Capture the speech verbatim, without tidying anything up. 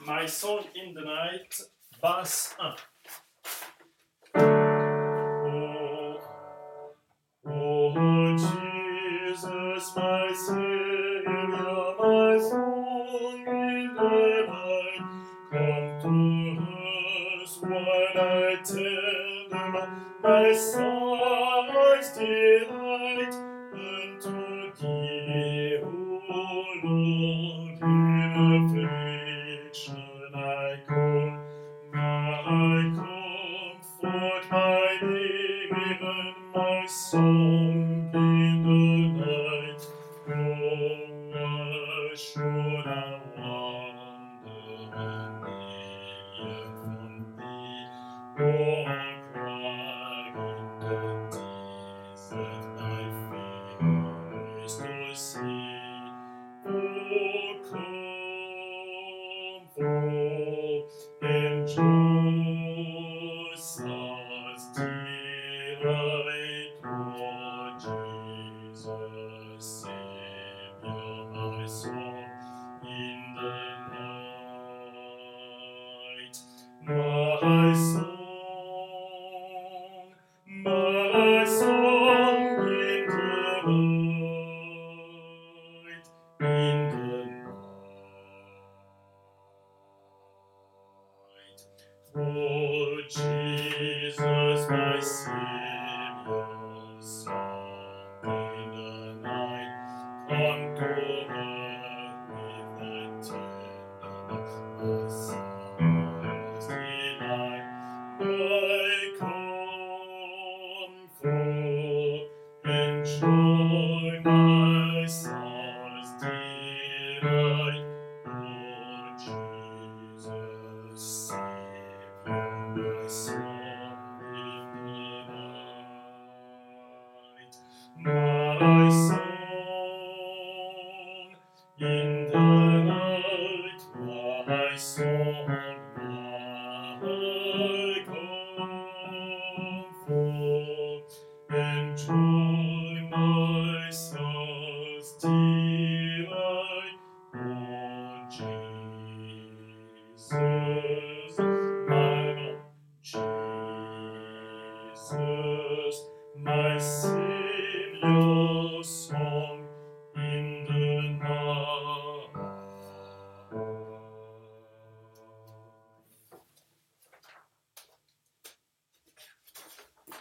My Song in the Night, basse un. Oh, oh Jesus, my Savior, my song in the night, come to us while I tell them my soul's delight, unto thee, O Lord, in affliction I call, my comfort, my name, and my song in the night. Oh, why should I wander a million from thee? Oh, cry in the desert, my fears to see. Oh, comfort and joy, such delight, oh Jesus, Savior, my soul in the night, my song, my song in the night, in the night. Oh Jesus, my Savior, song in the night, come to earth with thy tenderness, my delight, my comfort and joy, my soul's delight. Oh Jesus, Savior, my song in the night, my song in the night, my song, my comfort and joy, my soul's delight. Oh Jesus, my Jesus, my Savior.